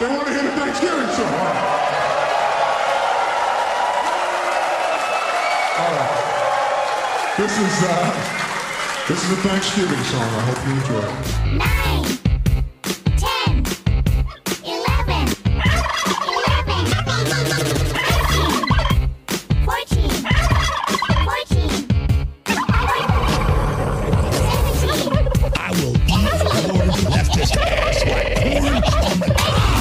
They want to hear the Thanksgiving song. All right. This is a Thanksgiving song. I hope you enjoy it. 9, 10, 11, 13, 14, 17. I will eat your leftist ass like corn on the cob.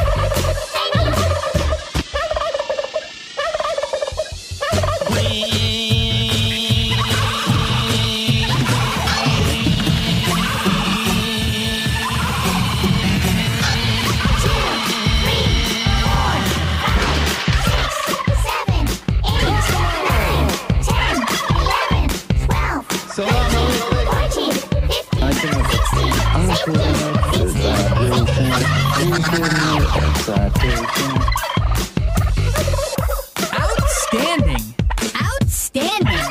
Outstanding. Outstanding.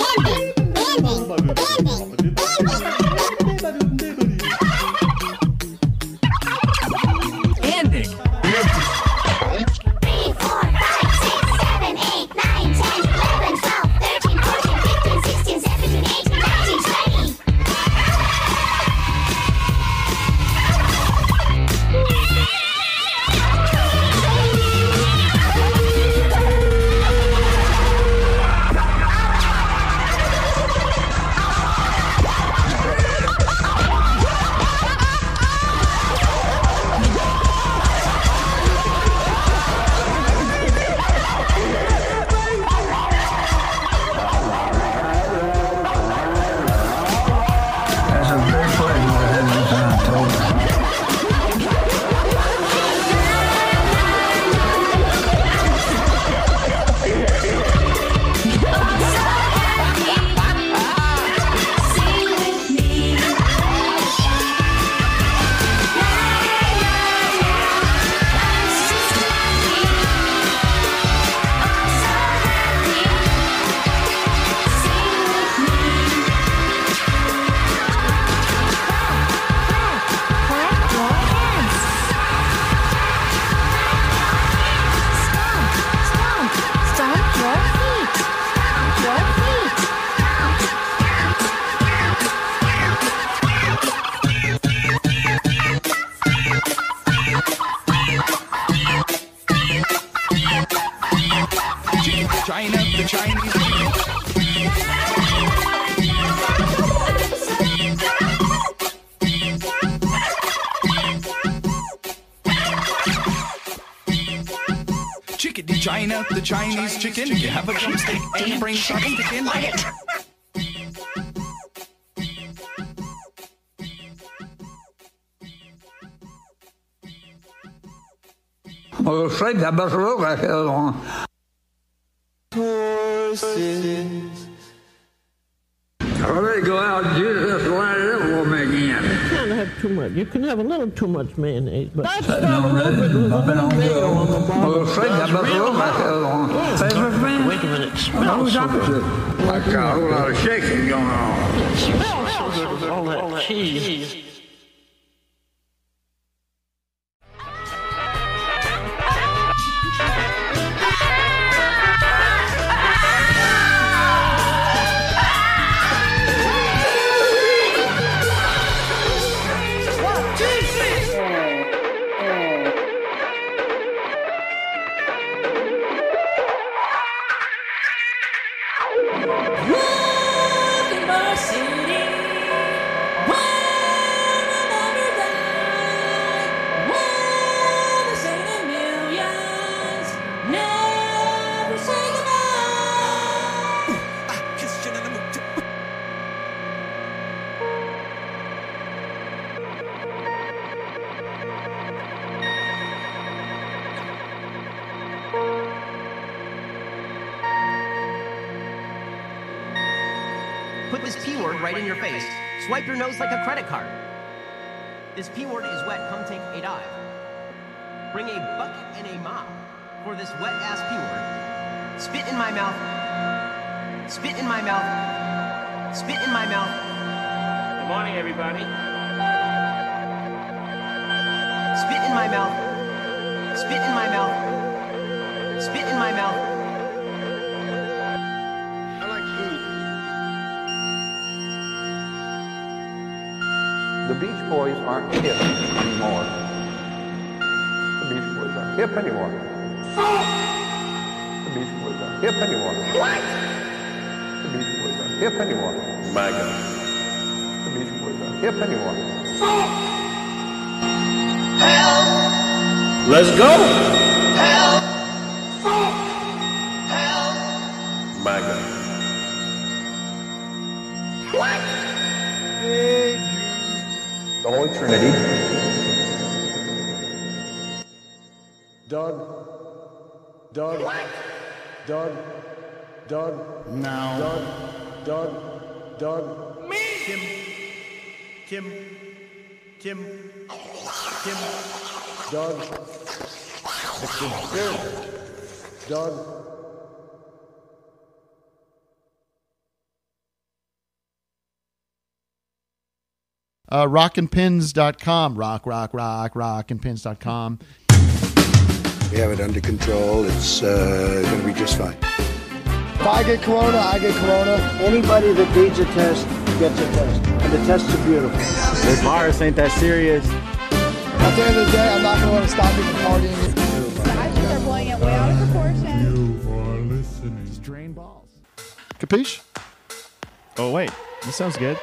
Ending. 3, 4, 5, 6, 7, 8, 9, 10, 11, 12, 13, 14, 15, 16, 17, 18, 19, 20. That's a great pleasure to have you in October. China, the Chinese. Chicken, the China, the Chinese chicken. You have a drumstick and bring something in. Well, straight that must look like the other one. Well, they go out and just light it up for me again. You can't have too much. You can have a little too much mayonnaise, but that's Sitting on red, bumping on gold. Well, straight that must look like the other one. Favorite man? Wait a minute. It No, smells so good. like a whole lot of shaking going on. It smells so good with all that cheese. Put this P word right in your face. Swipe your nose like a credit card. This P word is wet. Come take a dive. Bring a bucket and a mop for this wet ass P word. Spit in my mouth. Spit in my mouth. Spit in my mouth. Good morning, everybody. Spit in my mouth. Spit in my mouth. Spit in my mouth. I like food. The Beach Boys aren't hip anymore. The Beach Boys aren't hip anymore. The Beach Boys aren't hip anymore. What? The Beach Boys aren't hip anymore. MAGA. The Beach Boys aren't hip anymore. Let's go. MAGA. The Holy Trinity. Doug. Now. Doug. Kim. Doug. Doug. Rockandpins.com. Rockandpins.com. We have it under control. It's going to be just fine. If I get corona, I get corona. Anybody that needs a test gets a test. And the tests are beautiful. This virus ain't that serious. At the end of the day, I'm not going to let it stop me from partying. I think they're blowing it way out of proportion. You are listening. Just drain balls. Capiche? Oh, wait. This sounds good.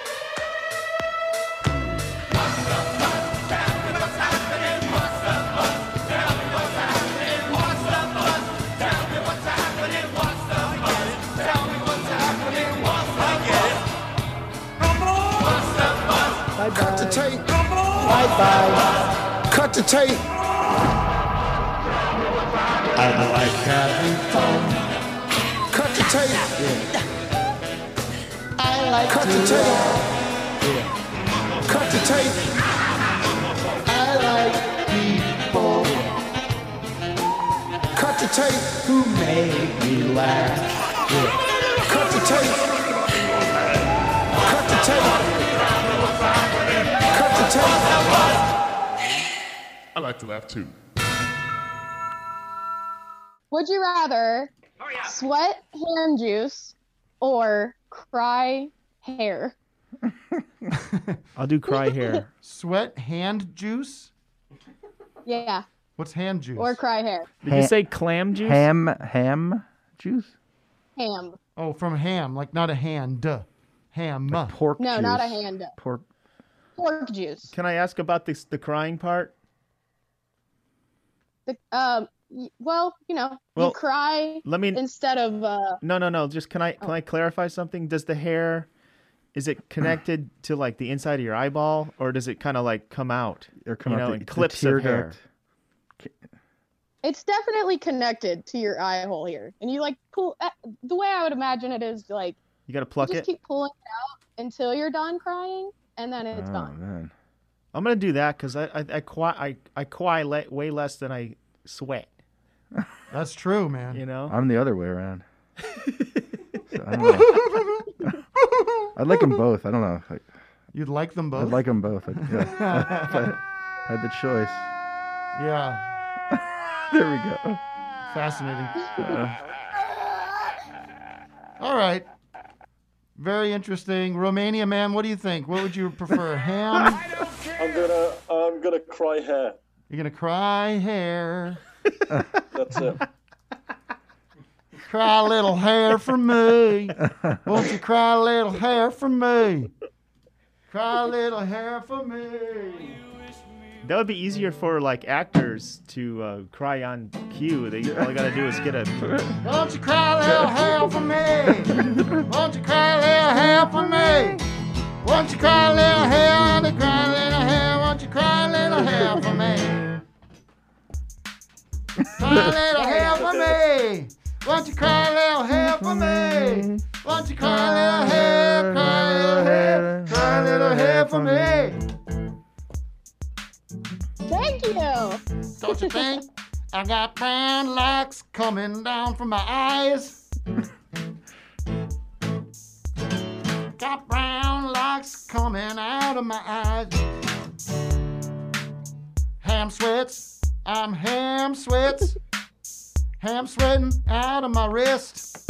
Cut the tape. Bye-bye. Cut the tape. I like having fun. Cut the tape. I like cut the tape. Cut the tape. I like people. Cut the tape. Who make me laugh. Cut the tape. Cut the tape. I like to laugh too. Would you rather sweat hand juice or cry hair? I'll do cry hair. Sweat hand juice? Yeah. What's hand juice? Or cry hair. Did you say clam juice? Ham juice? Ham. Oh, from ham, like not a hand. Ham. Like pork No, juice. not a hand. Pork juice. Can I ask about the crying part? Well, you cry instead of No. Just can I clarify something? Does the hair, is it connected to like the inside of your eyeball, or does it kind of like come out or come out in clips of hair? It's definitely connected to your eye hole here, and you like pull. The way I would imagine it is like you got to pluck just it. Keep pulling it out until you're done crying, and then it's gone. Man. I'm gonna do that because I cry way less than I sweat. That's true, man. You know, I'm the other way around. So, I don't know. I'd like them both. I don't know. You'd like them both? I'd like them both. Yeah. If I had the choice. Yeah. There we go. Fascinating. All right. Very interesting. Romania, man, what do you think? What would you prefer? Ham? I'm gonna cry hair. You're gonna cry hair. That's it. Cry a little hair for me. Won't you cry a little hair for me? Cry a little hair for me. That would be easier for like actors to cry on cue. All they gotta do is get a. Won't you cry a little hair for me? Won't you cry a little hair for me? Won't you cry a little hair? Won't you cry a little hair? Won't you cry a little hair for me? Cry a little hair for me. Won't you cry a little hair for me? Won't you cry a little hair? Cry a little hair. Cry a little hair for me. Thank you. Don't you think? I got brown locks coming down from my eyes. Got brown locks coming out of my eyes. Ham sweats I'm ham sweats. Ham sweating out of my wrist.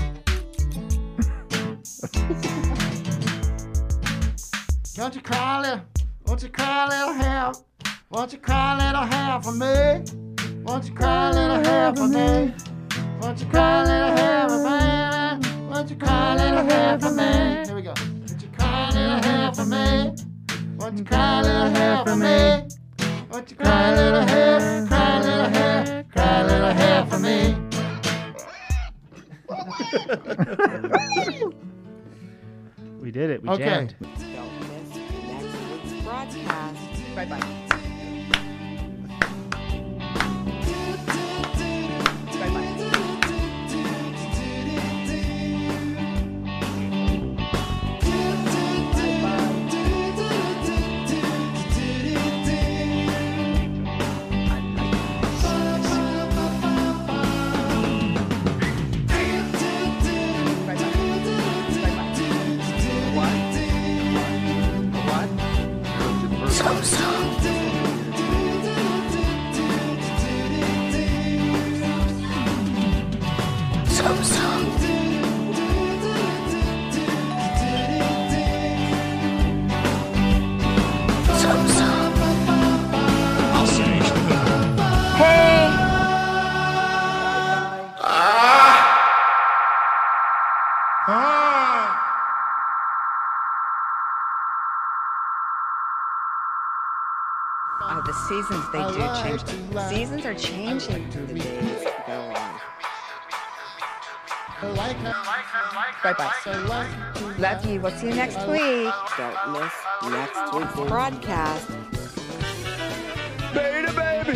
Won't you cry, little ham? Won't you cry, little ham for me? Won't you cry, little ham for me? Won't you cry, little ham for me? Won't you cry, little ham for me? Here we go. Won't you cry, little ham for me? Won't you cry, little ham for me? Won't you cry, little ham? Cry, little ham, cry, little ham for me. We did it. We Okay. jammed. Don't miss next week's broadcast. Bye-bye. The seasons, they do change. Seasons are changing. The days go on. Bye-bye. Love you. We'll see you next week. Don't miss next week's broadcast. Baby.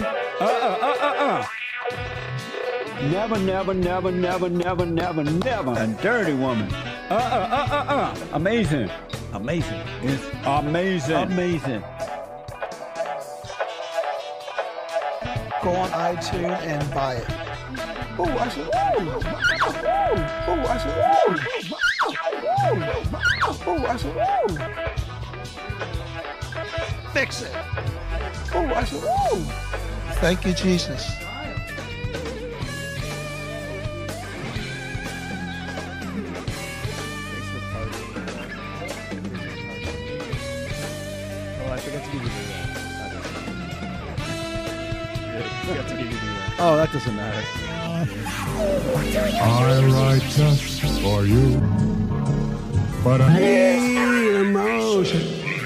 Never, never, never, never, never, never, never. A dirty woman. Amazing. Amazing. It's amazing. Amazing. Go on iTunes and buy it. Oh, I said, oh, I said, oh, I said, fix it. Oh, I said, thank you, Jesus. Oh, I forgot to give you the Oh, that doesn't matter. I write just for you, but I need emotion.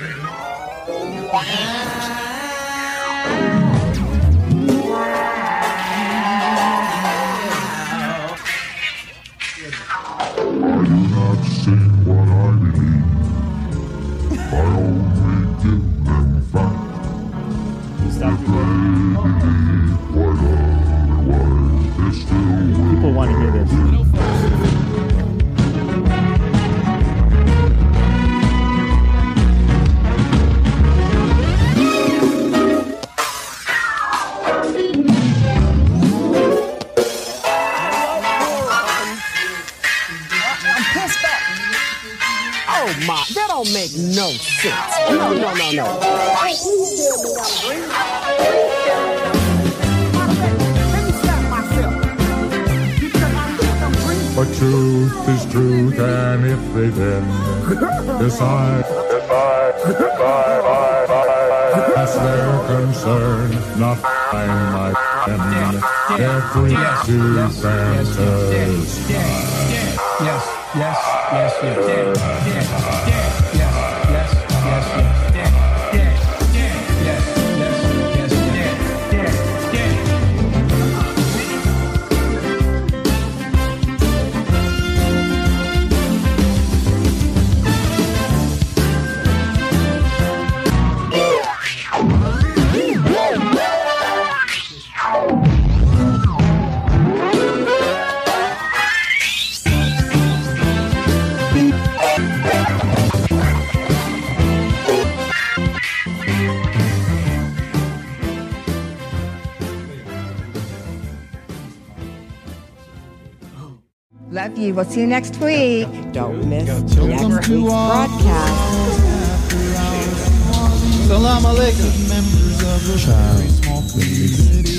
I do not sing what I believe. I only give them facts. People want to hear this. Oh my, that don't make no sense. No. But truth is truth, and if they then decide that's their concern, not mine, my friend. They're free to fantasize. Love you. We'll see you next week. Don't miss next week's broadcast. Salam alaikum. Child,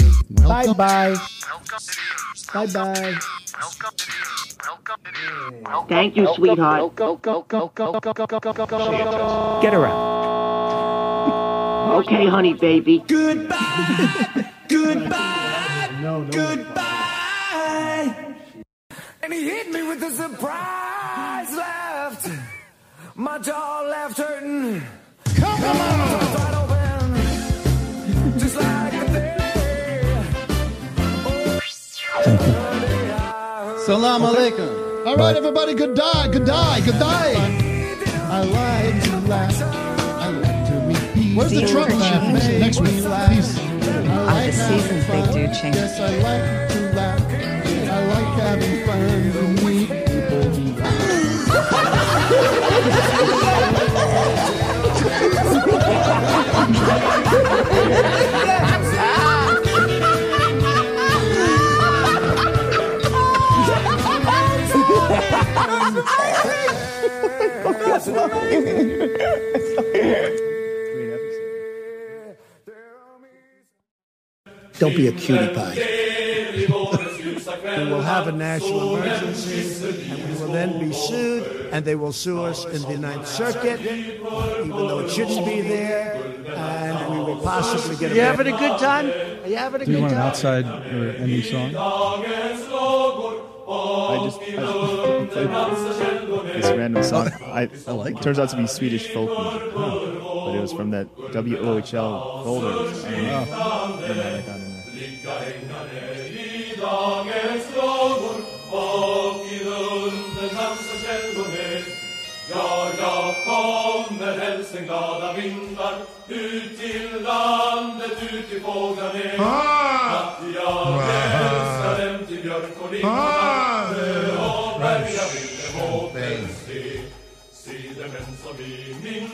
Bye-bye. Bye-bye. Thank you, sweetheart. Get her out. Okay, honey, baby. Goodbye. Goodbye. And he hit me with a surprise left. My jaw left hurting. Come on. Wide open. Just like a day. Salam alaikum. All right, everybody, good day. I like to laugh. I like to repeat. Where's the Trump laugh next week? Peace. On the seasons, they do change. Yes, I like to laugh. I like having fun and meet Don't be a cutie pie. We will have a national emergency, and we will then be sued, and they will sue us in the Ninth Circuit, even though it shouldn't be there, and we will possibly get a... You having a good time? Are you having a Do you good want an time? outside or ending song? I just played this random song. I like it. Turns out to be Swedish folk music, but it was from that WOHL folder. I don't know how that got in there. Ja, jag kommer hälsen glada vindar ut till landet, ut till fåglar ner. Att jag älskar dem till björk och linda och berga ville båten se. Se dem en som i min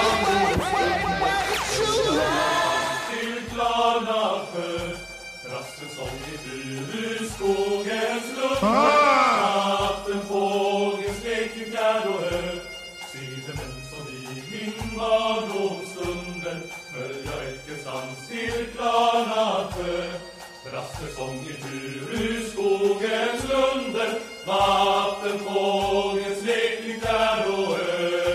till klarna sjö. Rasselsång i furuskogens luft. Att en fågel skrek i fjärd och hö. Sidemän som i min barndomsstunden följa Äckelsams till klarna sjö. Rasselsång i furuskogens lunder. Vattenfågeln skrek i fjärd och hö.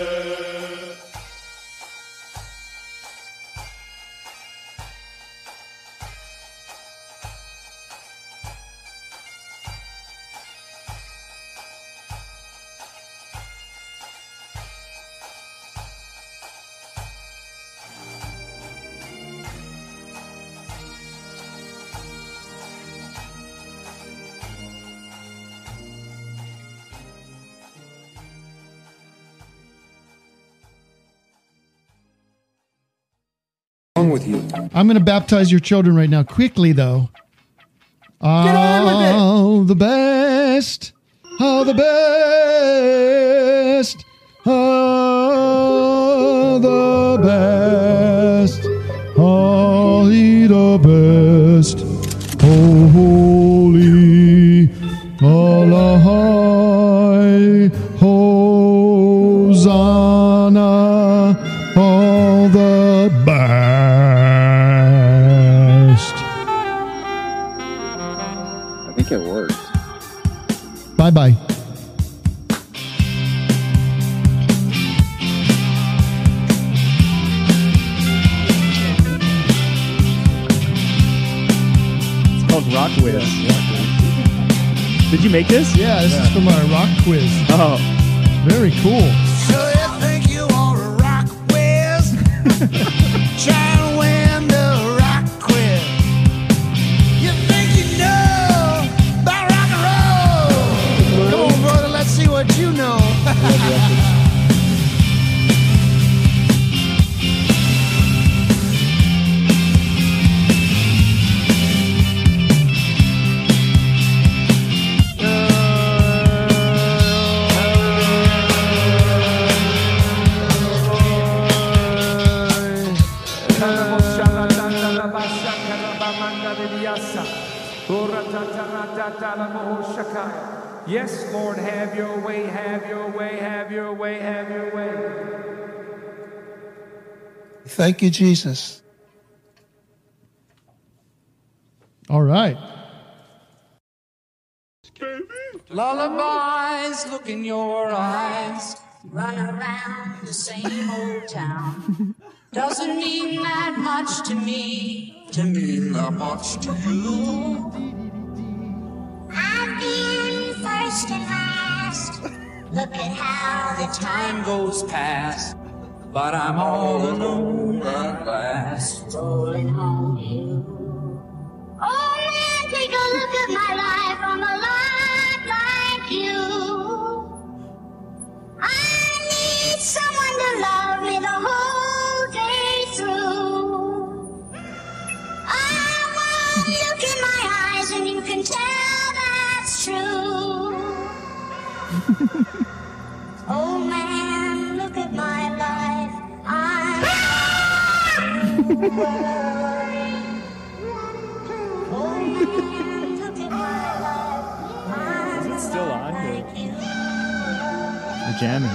With you. I'm going to baptize your children right now. Quickly, though. All the best. All the best. All the best. All the best. Oh, holy. Allah, Hosanna. All the best. I think it worked. Bye-bye. It's called Rock Quiz. Did you make this? Yeah, this is from our rock quiz. Oh. Very cool. So you think you want to rock whiz? Try to win the rock quiz. You think you know about rock and roll? Come on, brother, let's see what you know. Yes, Lord, have your way, have your way, have your way, have your way. Thank you, Jesus. All right. Lullabies, look in your eyes. Run around the same old town. Doesn't mean that much to me, to mean that much to you. I've been first and last. Look at how the Time goes past, but I'm all alone at last. rolling home to you. Oh man, take a look at my life. I'm a lot like you. I need someone to love me the whole day through. I want to look in my eyes and you can tell that's true. Oh man, look at my life. I'm oh man, look at my life. Is it still on? Like you. We're jamming.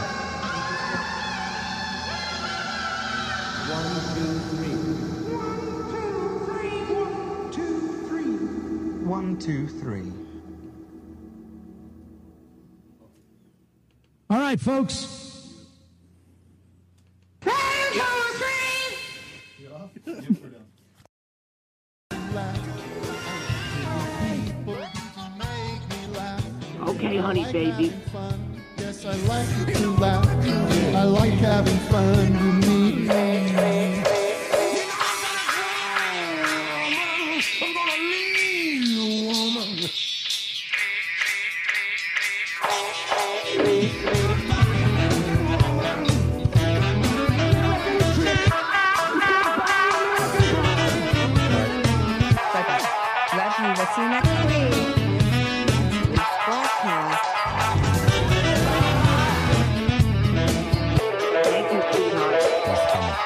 1, 2, 3. All right, folks. Okay, honey, baby. Yes, I like to laugh. I like having fun with me. I'm gonna leave you, woman. Love you. We'll see you next week. Broadcast. Thank you, sweetheart.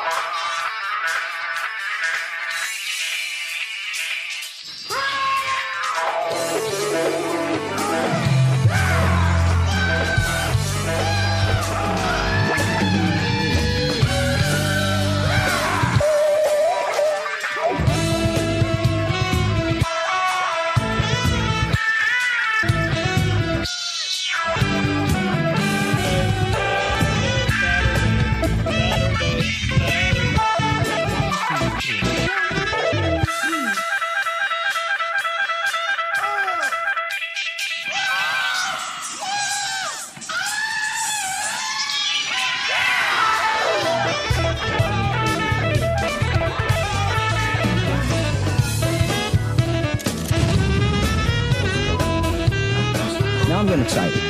Now I'm getting excited.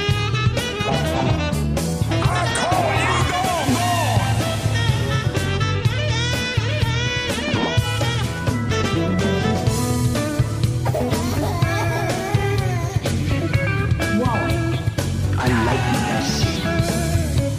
I like this.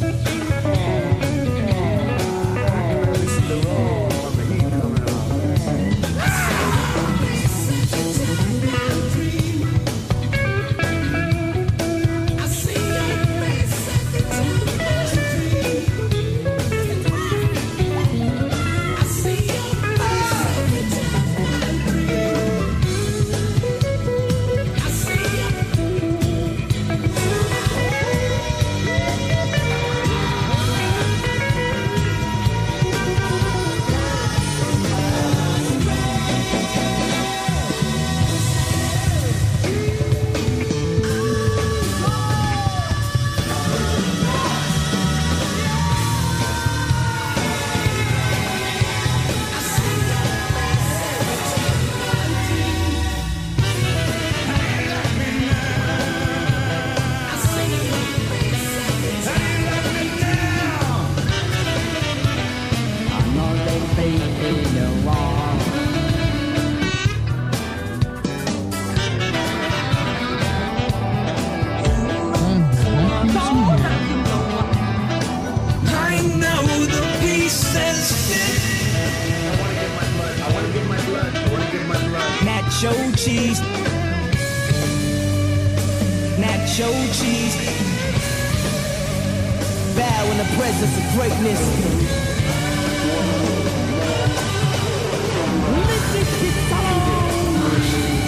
I know the pieces fit. I want to give my blood. Nacho cheese. Nacho cheese. Bow in the presence of greatness. Listen to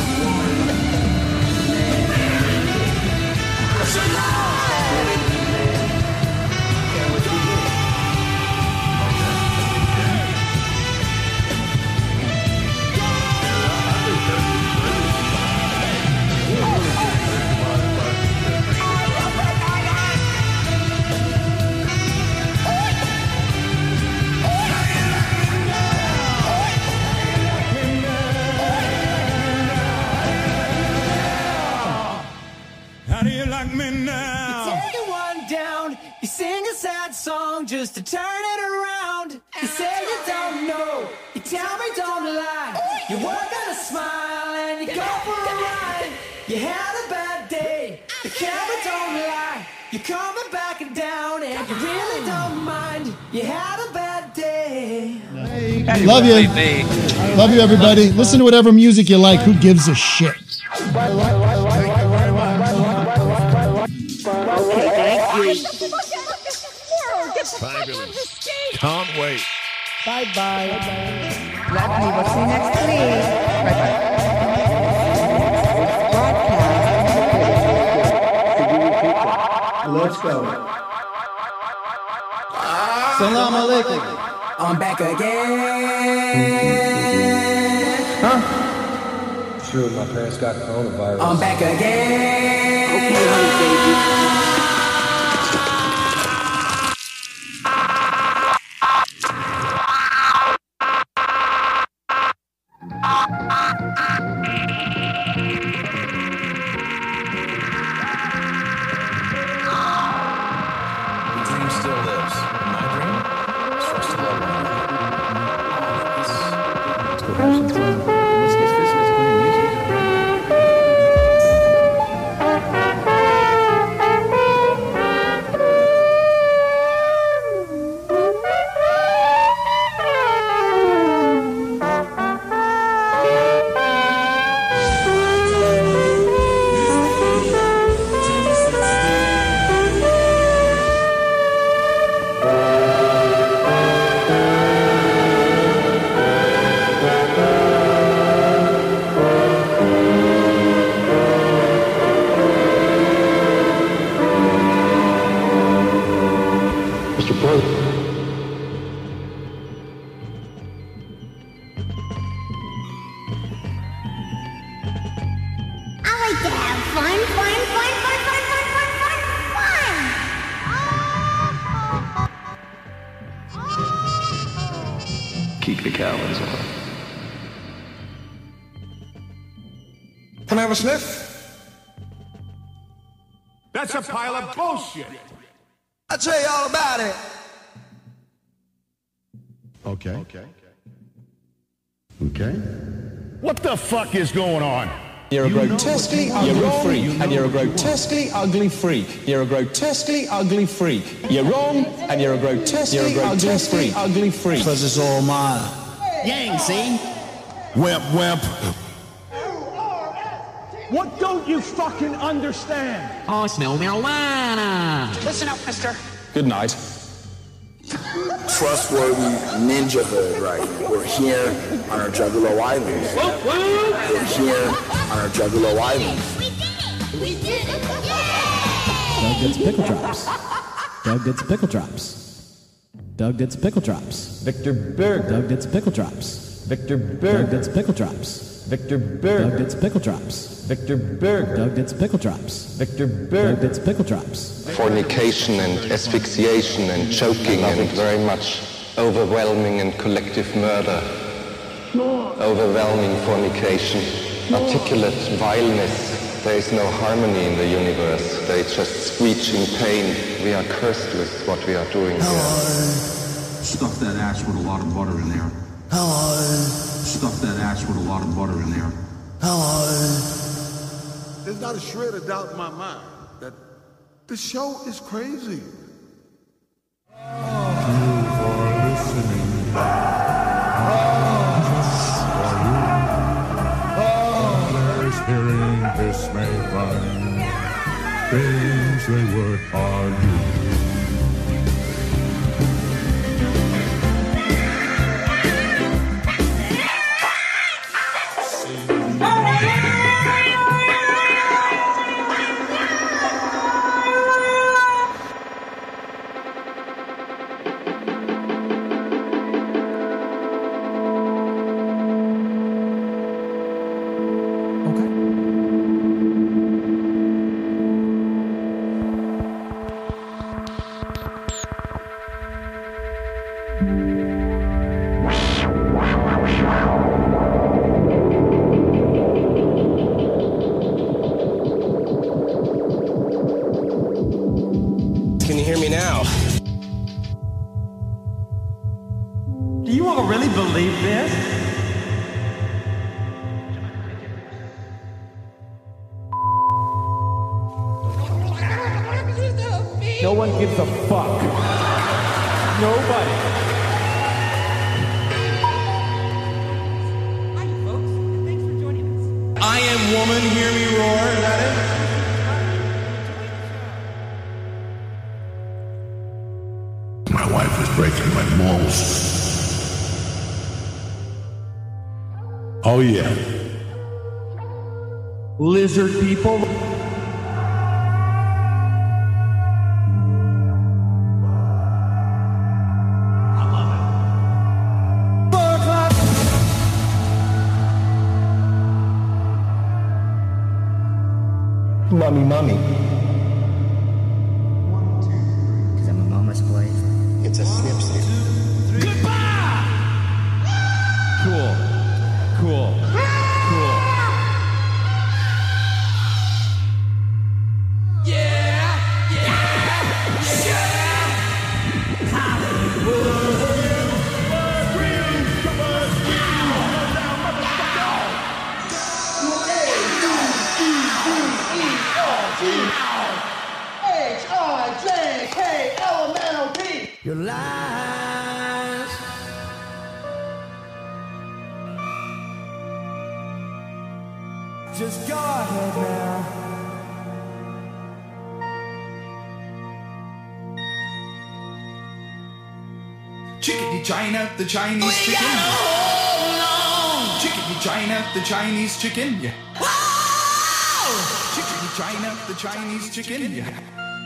me now. You take one down, you sing a sad song just to turn it around. You say you don't know, you tell me don't lie. You work on a smile and you go for a ride. You had a bad day, the camera don't lie. You're coming back and down and you really don't mind. You had a bad day. Love you. Love you, everybody. Listen to whatever music you like. Who gives a shit? Fabulous. Can't wait. Bye-bye. Lovely. We'll see you next week. Bye-bye. Let's go. Salam alaikum. I'm back again. Huh? Sure, my parents got coronavirus. I'm back again. Okay, honey, baby. Keep the calories on. Can I have a sniff? That's a pile of bullshit. I'll tell you all about it. Okay. What the fuck is going on? You're a grotesquely ugly freak, and you're a grotesquely ugly freak. You're a grotesquely ugly freak. You're wrong, and you're a grotesquely ugly freak. Because it's all mine. Yang, see? Wimp. What don't you fucking understand? I smell marijuana. Listen up, mister. Good night. Trustworthy ninja hood, right? We're here on our Juggalo Island. We're here on our Juggalo Island. We did it! Doug gets pickle drops. Doug gets pickle drops. Doug gets pickle drops. Victor Berg. Doug gets pickle drops. Victor Berg. Doug gets pickle drops. Victor Berg. Doug gets pickle drops. Victor Berg. Doug gets pickle drops. Victor Berg. Doug gets pickle drops. Fornication and asphyxiation and choking and very much overwhelming and collective murder. Overwhelming fornication. Articulate vileness. There is no harmony in the universe. They just screech in pain. We are cursed with what we are doing here. Stuff that ass with a lot of butter in there. Stuff that ass with a lot of butter in there. There's not a shred of doubt in my mind that the show is crazy. Others hearing this may find things they would argue. No one gives a fuck. Nobody. I am woman, hear me roar. Is that it? My wife is breaking my balls. Oh yeah. Lizard people. Mommy. Because I'm a mama's boy. It's a snip snip. Cool. H-I-J-K-L-M-N-O-P. Your lies. Just go ahead now. Chickadee China, the Chinese chicken. Chickadee China, the Chinese chicken. Yeah. Chickadee China, the Chinese chicken. Yeah.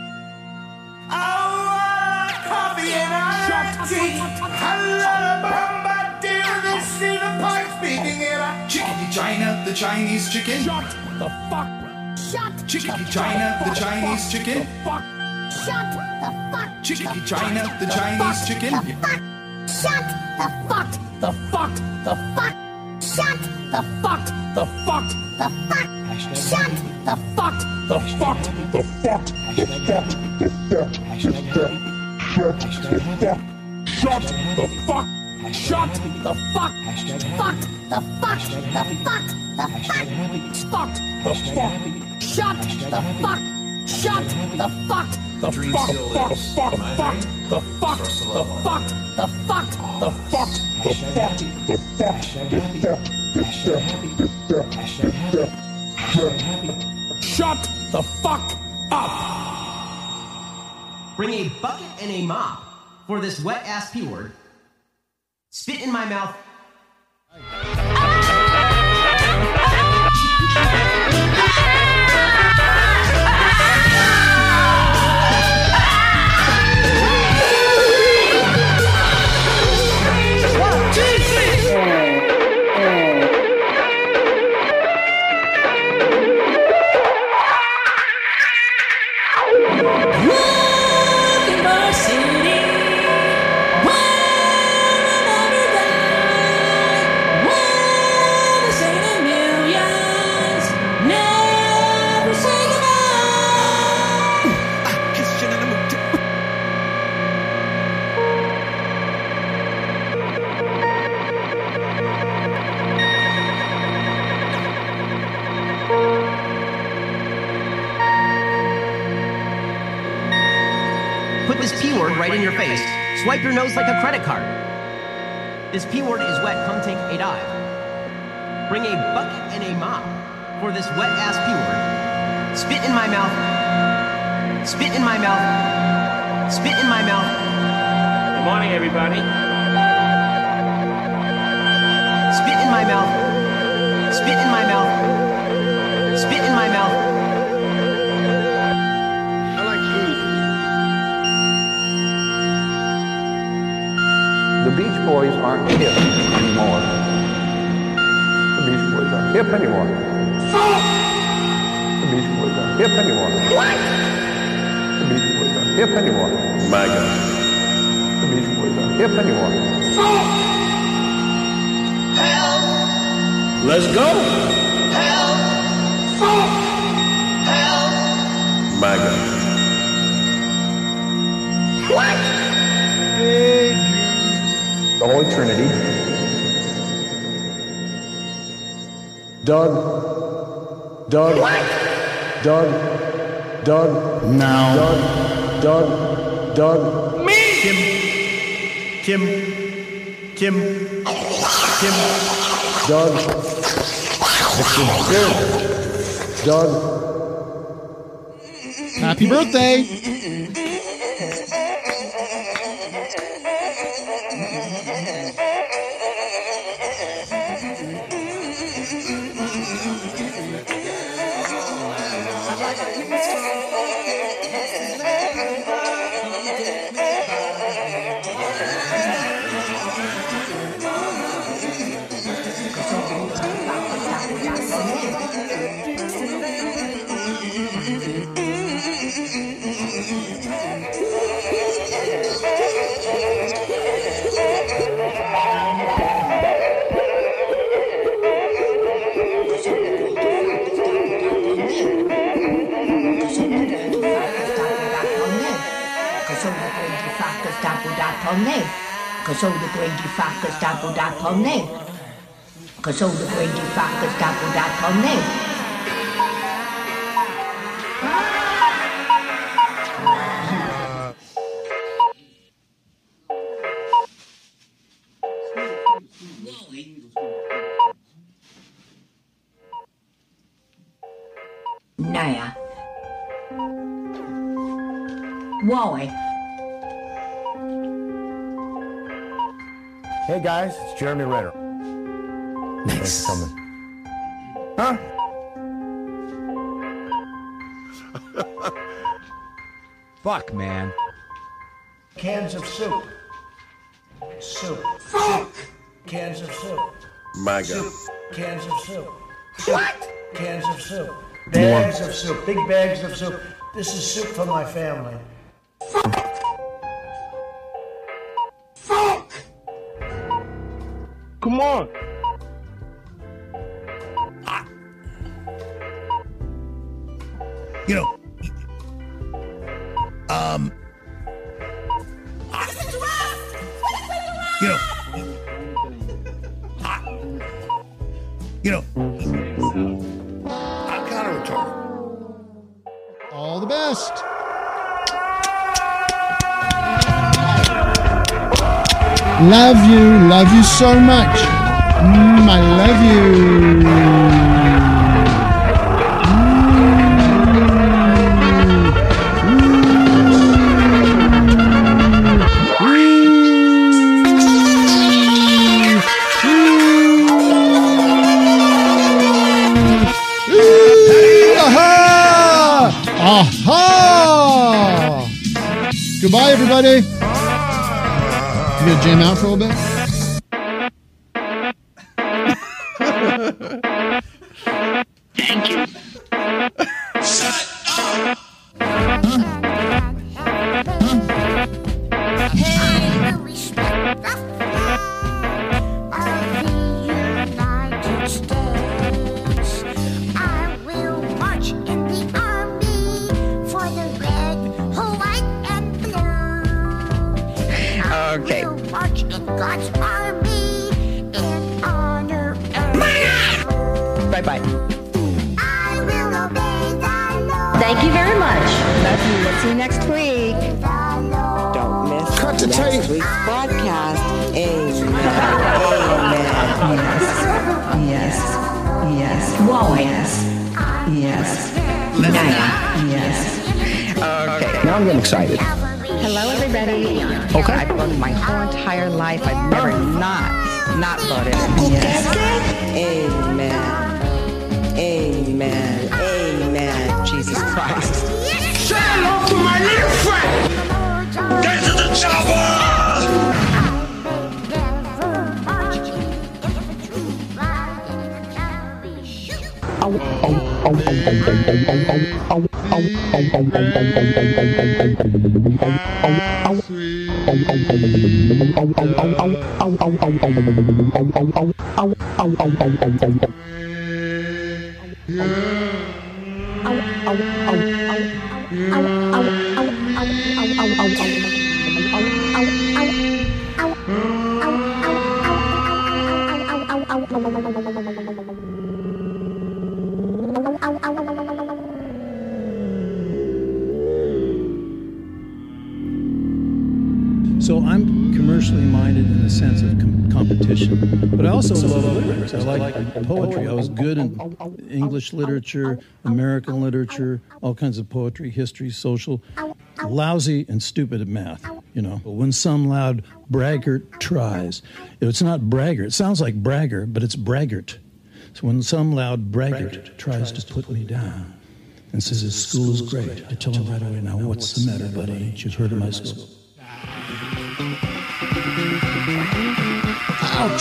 Coffee and I like tea. I love bombardier. This is the pipe speaking in a Chickadee China, the Chinese chicken. Shut the fuck. Shut. Chickadee China, the Chinese chicken. Fuck. Shut the fuck. Chickadee China, the Chinese chicken. Shut the fuck. The fuck. The fuck. Shut the fuck. The fuck. The fuck. Shut the fuck. The fuck. The fuck. The fuck. The fuck. The fuck. Shut the fuck. Shut the fuck. Shut the fuck. Fuck the fuck. The fuck. The fuck. Fuck the fuck. Shut the fuck. Shut the fuck. The fuck. Fuck. Fuck. Fuck. The fuck. The fuck. The fuck. The fuck. The fuck. The fuck. The fuck. The fuck. The fuck. Shut the fuck up. Bring a bucket and a mop for this wet ass P word. Spit in my mouth. Put this P word right in your face. Swipe your nose like a credit card. This P word is wet. Come take a dive. Bring a bucket and a mop for this wet ass P word. Spit in my mouth. Spit in my mouth. Spit in my mouth. Good morning, everybody. Spit in my mouth. Spit in my mouth. Spit in my mouth. I like food. The Beach Boys aren't hip anymore. The Beach Boys aren't hip anymore. The Beach Boys aren't hip anymore. What? The Beach Boys aren't hip anymore. MAGA. The Beach Boys aren't hip anymore. Hell. Let's go. Hell. Hell. MAGA. What? The Holy Trinity. Doug. What? Doug. Now. Doug. Doug. Me! Kim. Doug. Doug. Happy birthday. Naya. Wally. Hey guys, it's Jeremy Renner. Thanks for coming. Huh? Fuck, man. Cans of soup. Soup. Cans of soup. My God. Soup. Cans of soup. What? Cans of soup. Bags of soup. Big bags of soup. This is soup for my family. Come on. You know, I'm kind of retarded. All the best. Love you so much. I love you. Aha! Goodbye, everybody. You gonna jam out for a little bit? Thank you. Shut up! Pay the respect of the United States. I will march in the army for the red, white, and blue. Okay. I will march in God's army in honor of Bye-bye. I will obey the Lord. Thank you very much. Love you. We'll see you next week. Don't miss Cut the next tape. week's broadcast. Amen. Amen. Yes. Yes. Wally. Yes. Yes. Naya. Yes. Okay. Now I'm getting excited. Hello, everybody. Okay. I've voted my whole entire life. I've never not voted. Yes. Amen. Amen. Amen. Jesus Christ. Say hello to my little friend. Get to the chopper. So I'm commercially minded in the sense of competition, but I also love lyrics. I like poetry. I was good in English literature, American literature, all kinds of poetry, history, social. Lousy and stupid at math, you know. But when some loud braggart tries, it's not braggart. It sounds like bragger, but it's braggart. So when some loud braggart tries to put me down and says his school is great, I tell him right away, now what's the matter, buddy? Ain't you heard of my school? Ouch!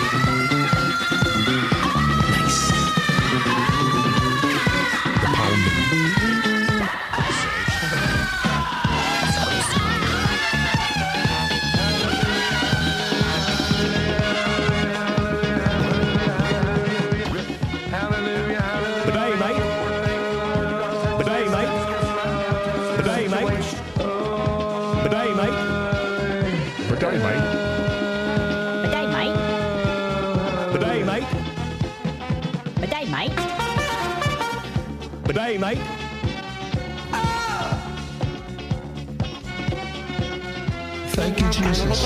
Bidet, mate. Thank you, Jesus.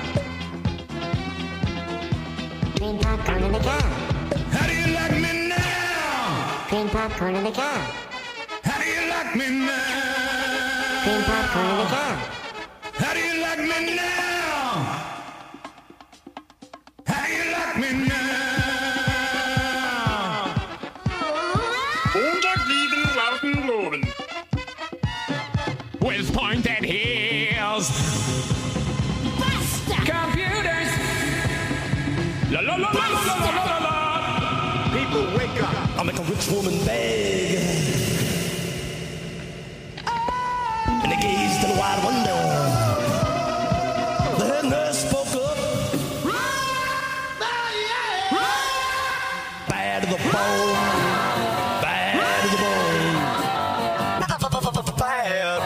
Green popcorn in the car. How do you like me now? Green popcorn in the car. How do you like me now? Green popcorn in the car. How do you like me now? How do you like me now? With pointed heels. Basta! Computers! La la la la la la la la la! People wake up. I make a rich woman beg. And they gaze to the wide window. The head nurse spoke up. Bad to the bone. Bad to the bone. Bad.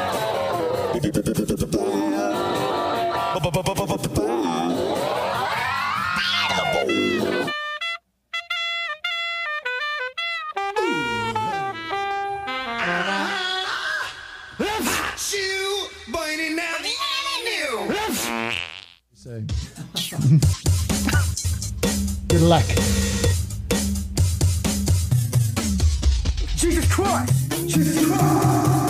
Say. Good luck. Jesus Christ! Jesus Christ!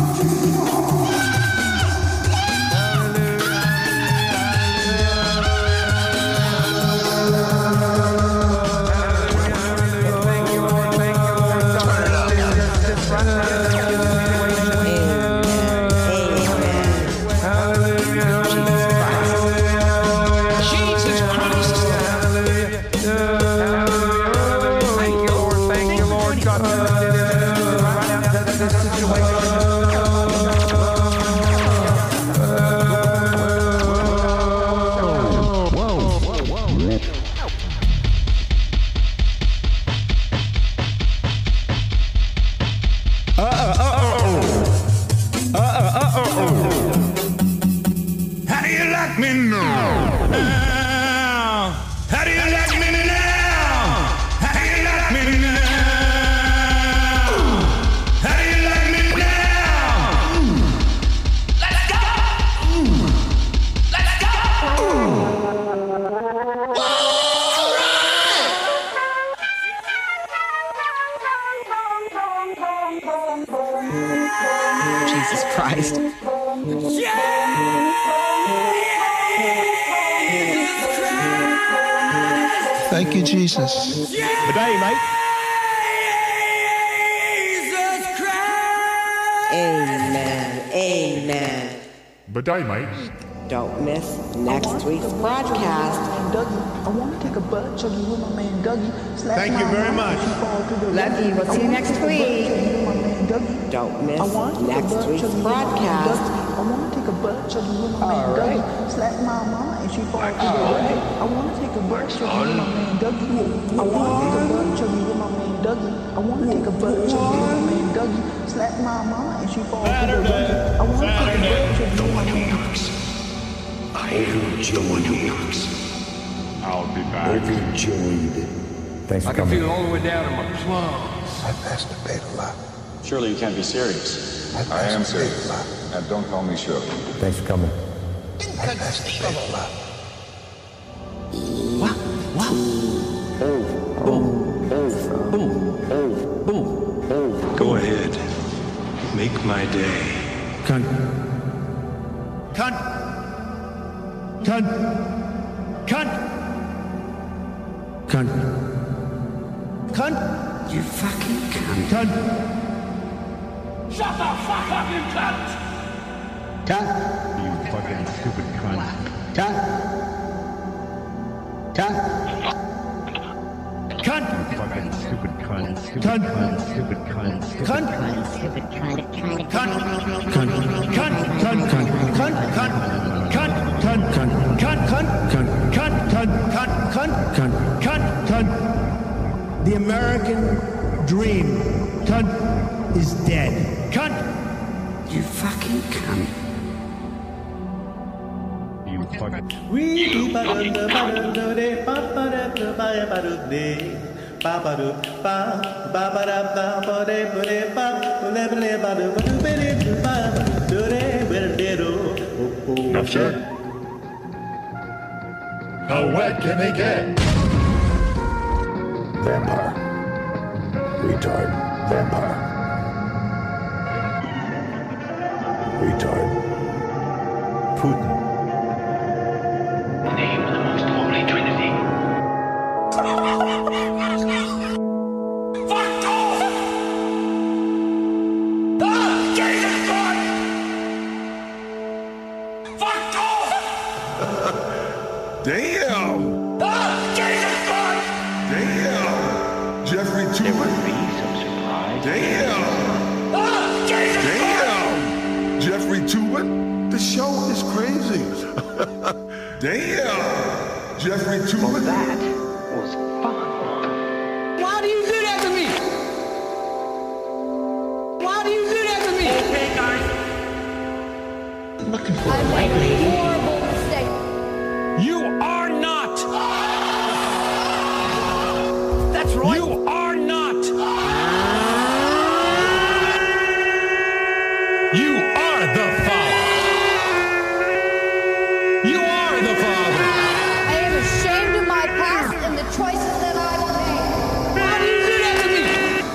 Jesus Christ. Thank you, Jesus. Good day, mate. Amen. Amen. Bidet, mate. Don't miss next week's broadcast. Dougie, I want to take a butt chuggy with my man Dougie. Thank you very much. Love you. We'll see you next week. Don't miss next week's broadcast. I want to take a butt chuggy with my man Dougie. Slap my mama and she fall through the roof. I want to take a butt chuggy with my man Dougie. I want to take a butt chuggy with my man Dougie. I want to take a butt chuggy with my man Dougie. Slap my mama and she fall through the roof. I want to take a butt chuggy with my man Dougie. I am the one who knocks. I'll be back. Overjoyed. Thanks for I can coming. feel it all the way down in my plums. I masturbate a lot. Surely you can't be serious. I am serious. And don't call me Shirley. Thanks for coming. Inconceivable. Wow. Boom. Go ahead. Make my day. Cunt. Cunt. Cunt. Cunt. Cunt. Cunt. You fucking cunt. Cunt. Shut the fuck up, you cunt! Cunt. You fucking stupid cunt. Cunt. Cunt. Cunt. You fucking stupid cunt. Stupid Cunt. cunt. Stupid cunt. Stupid Cunt. Stupid cunt. Cunt. Cunt. Cunt. Cunt. Cunt. Cunt. Cunt. Cunt. Cunt. Cunt. Cunt. Cunt. Cunt. Cunt. Cunt. Cunt. Cunt. The American dream, cunt, is dead. Cunt. You fucking cunt. You fucking. Enough, sir. How wet can they get? Vampire. Retard. Vampire. Retard. Putin. Name the most holy trinity. Fuck off! Ah, Jesus Christ! Fuck off! Damn! Ah, Jesus Christ! Damn! Jeffrey Tubin. There would be some surprise. Damn! Ah, Jesus Damn! Jeffrey Tubin. The show is crazy. Damn! Jeffrey Tubin. That was fun. Why do you do that to me? Why do you do that to me? Okay, guys. Looking for a white lady. Horrible mistake. You are not. That's right. You are not. You are the Father. You are the Father. I am ashamed of my past and the choices that I've made. Why do you do that to me?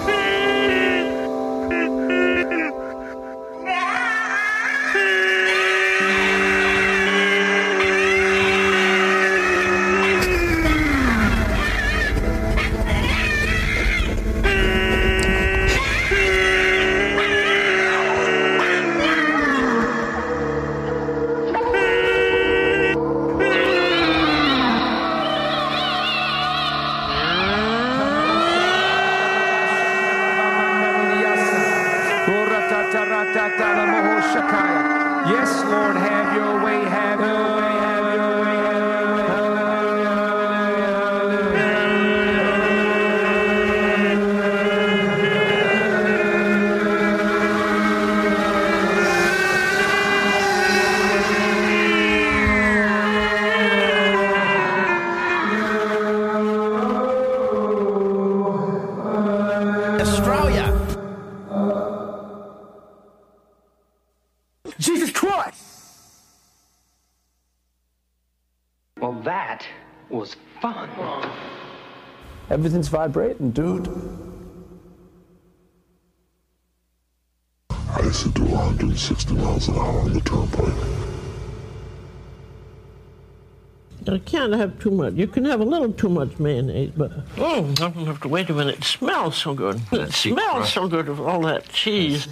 Yes, Lord, have your way, have your way, have your way, have your way. Australia. Jesus Christ! Well, that was fun. Everything's vibrating, dude. I used to do 160 miles an hour on the turnpike. You can't have too much. You can have a little too much mayonnaise, but I don't have to wait a minute. It smells so good. It smells so good of all that cheese.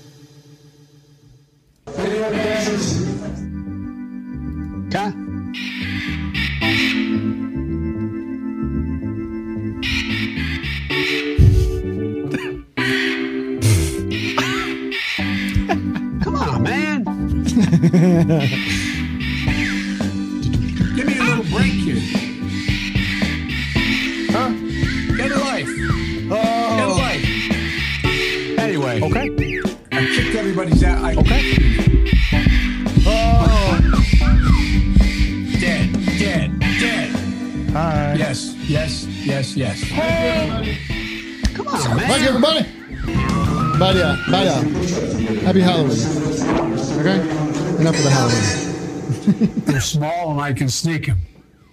Come on, man. Give me a little break here. Huh? Get a life. Oh. Get a life. Anyway. Okay. I kicked everybody's out. Okay. Oh. Dead. Hi. Yes. Hey! Come on, man. Thank you, everybody. Bye. Happy Halloween. Okay? Enough of the Halloween. They're small and I can sneak them.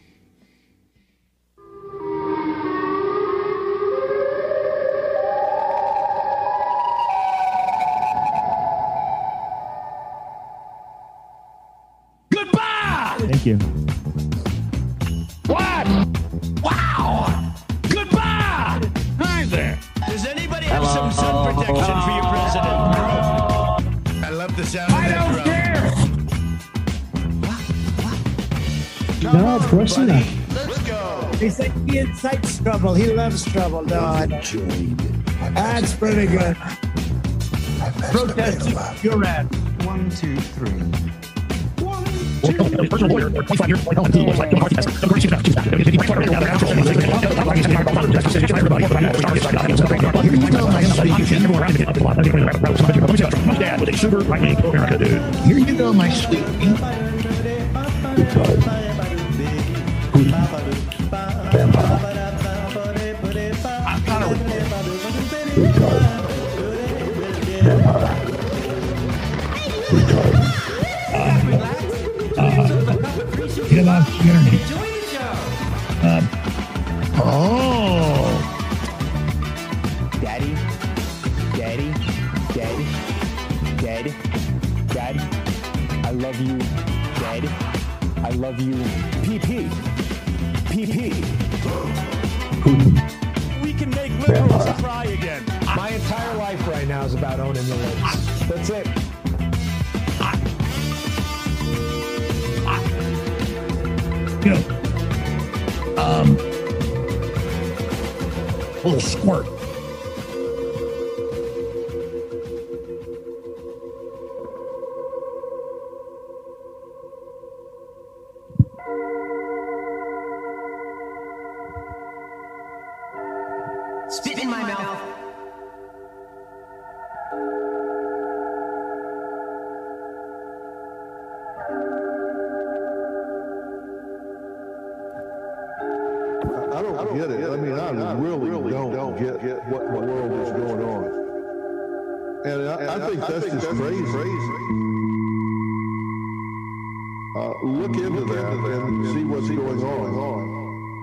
Goodbye! Thank you. What? Wow! Goodbye! Hi there. Does anybody have some sun protection for your president? I love the sound of that drum. No, of course not. Let's go. He said he incites trouble. He loves trouble, dog. That's pretty good. Protest your rad. 1, 2, 3. Personal lawyer, 25 years, like Helen looks like the party test. Here you go, my sweetie. Get off journey. Daddy, Dad, I love you, Dad, I love you, PP. We can make liberals cry again. My entire life right now is about owning the libs. That's it. Little squirt. Spit in my mouth. I don't get it. I mean, I really don't get what the world is going on. And I think that's just crazy. Look into that and see what's going on.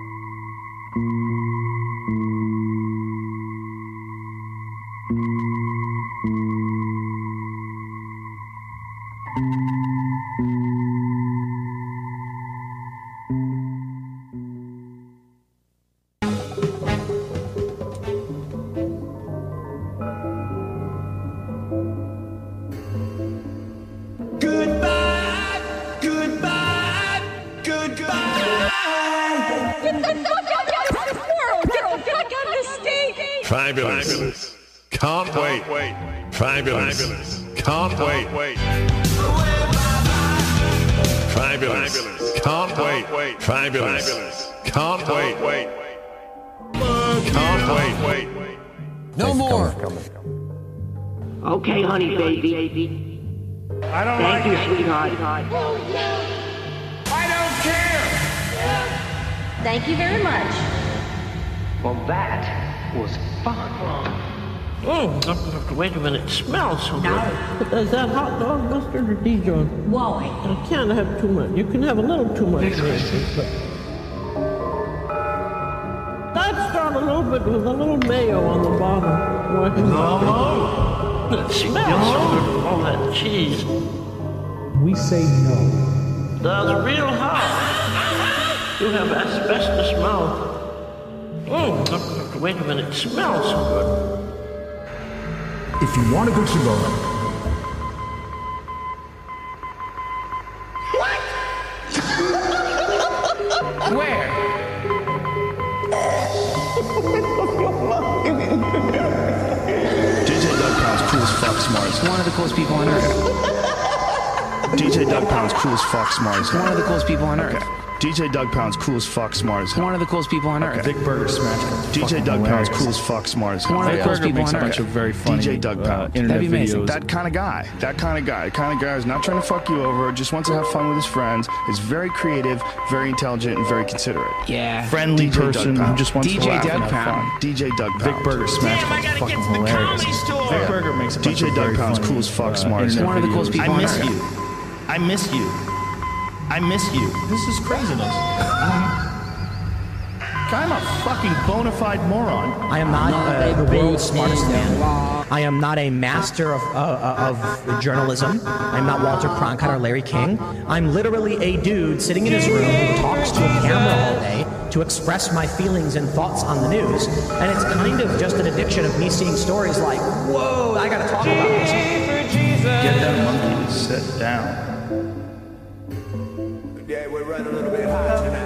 Fabulous. Can't wait. Fabulous. Can't wait. Fabulous. Can't wait. Fabulous. Can't wait. Can't wait. No more. Okay, honey, baby. I don't Thank like you, it. sweetheart. I don't care. Thank you very much. Well, that was fun. Oh, wait a minute. It smells so good. Is that hot dog mustard or Dijon? Why? I can't have too much. You can have a little too much. Let's start a little bit with a little mayo on the bottom. It smells so good with all that cheese. We say no. That's real hot. You have asbestos mouth. Oh, wait a minute. It smells so good. If you want a good cigar, Where? DJ Doug Pound's cool as fuck smarts. One of the coolest people on earth. DJ Doug Pound's cool as fuck smarts. One of the coolest people on earth. DJ Doug Pound's cool as fuck smarts. One of the coolest people on earth. Vic Berger smash. DJ Doug Pound's cool as fuck smarts. One of the coolest people makes on a earth. bunch of very funny DJ Doug Pound. internet amazing. videos. That kind of guy. The kind of guy who's not trying to fuck you over, just wants to have fun with his friends, is very creative, very intelligent, and very considerate. Yeah. Friendly DJ person Doug who just wants DJ to laugh Doug and have Pound. fun. DJ Doug Pound. Vic Berger smash. Fucking hilarious. Vic Berger makes a bunch DJ of Doug very Pound's funny, cool as fuck smarts. internet One of the coolest videos. people I on miss earth. you. I miss you. I miss you. This is craziness. I'm a fucking bona fide moron. I am not the world's smartest man. I am not a master of journalism. I'm not Walter Cronkite or Larry King. I'm literally a dude sitting in his room who talks to a camera all day to express my feelings and thoughts on the news. And it's kind of just an addiction of me seeing stories like, whoa, I gotta talk about this. Get that monkey to sit down. Yeah, we're running a little bit high tonight.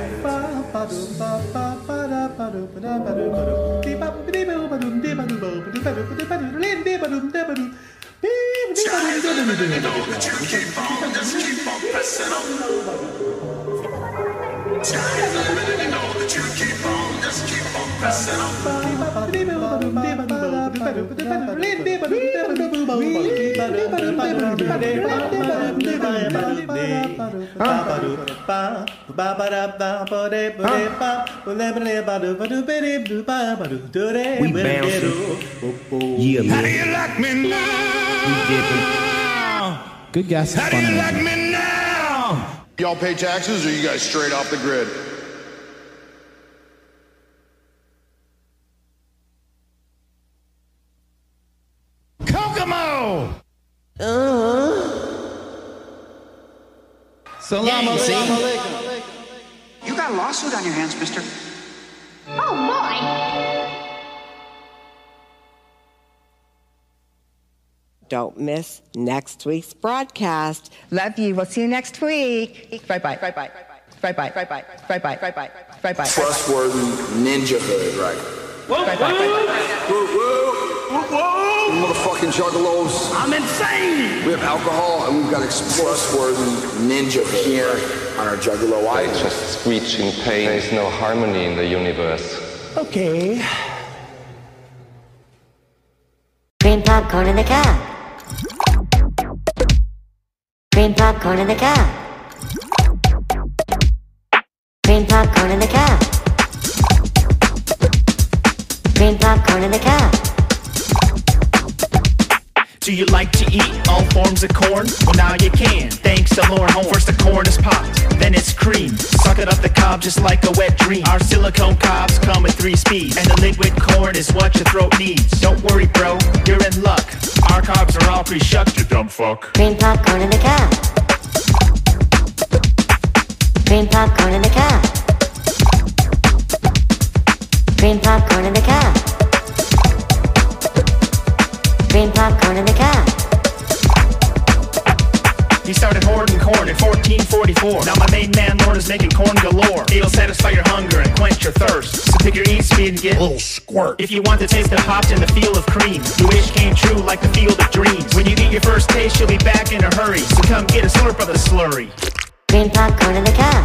We bouncing. Yeah, How do you like me now? we dipping. Good gas is How do fun. you like me now? Y'all pay taxes, or you guys straight off the grid? Kokomo! Salam alaikum. You got a lawsuit on your hands, mister. Oh boy! Don't miss next week's broadcast. Love you. We'll see you next week. Bye-bye. Bye-bye. Bye-bye. Bye-bye. Bye-bye. Bye-bye. Bye-bye. Trustworthy ninja hood, right? Bye-bye. Woo, woo. You motherfucking juggalos. I'm insane! We have alcohol and we've got trustworthy ninja hood here on our juggalo I island. just screech in pain. There is no harmony in the universe. Okay. Green popcorn in the car. Green popcorn in the car. Green popcorn in the car. Green popcorn in the car. Do you like to eat all forms of corn? Well, now you can, thanks to Lauren Horn. First the corn is popped, then it's creamed. Suck it up the cob just like a wet dream. Our silicone cobs come with 3 speeds, and the liquid corn is what your throat needs. Don't worry, bro, you're in luck. Our cobs are all pre-shucked, you dumb fuck. Green popcorn in the car. Green popcorn in the car. Green popcorn in the car. Green popcorn in the car. He started hoarding corn in 1444. Now my main man Lord is making corn galore. It'll satisfy your hunger and quench your thirst. So pick your eat speed and get a little squirt. If you want to taste the hopped in the field of cream, your wish came true like the field of dreams. When you get your first taste, you'll be back in a hurry. So come get a slurp of the slurry. Green popcorn in the car.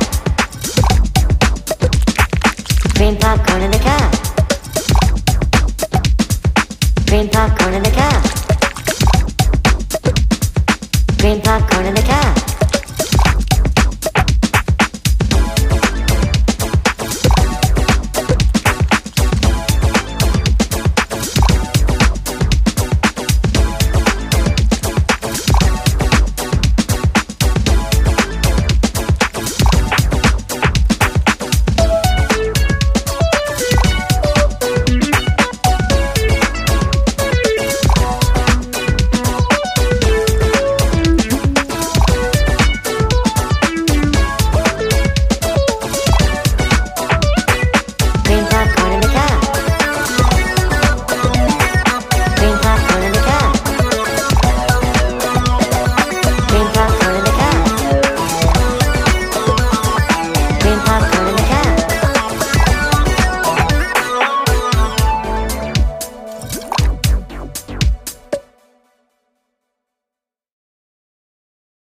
Green popcorn in the car. Green popcorn in the car. Green popcorn in the car.